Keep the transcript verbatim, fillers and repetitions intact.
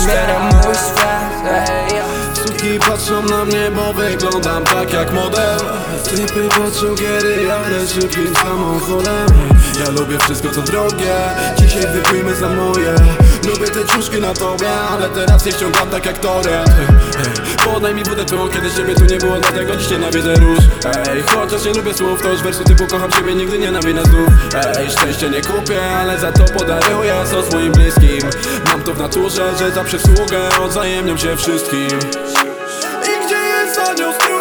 otwieram mój świat, ej. Sutki patrzą na mnie, bo wyglądam tak jak model. Typy patrzą, kiedy jadę szybkim samochodem. Ja lubię wszystko co drogie, dzisiaj wypijmy za moje. Lubię te ciuszki na tobie, ale teraz nie ściągam tak jak torrent. Podaj mi wódę twą, kiedy ciebie tu nie było, dlatego dziś nienawidzę róż. Ej, chociaż nie lubię słów, to już wersy typu kocham ciebie, nigdy nienawidzę znów. Ej, szczęście nie kupię, ale za to podaruję sos moim bliskim. Mam to w naturze, że za przysługę odzajemniam się wszystkim. I gdzie jest anioł strój?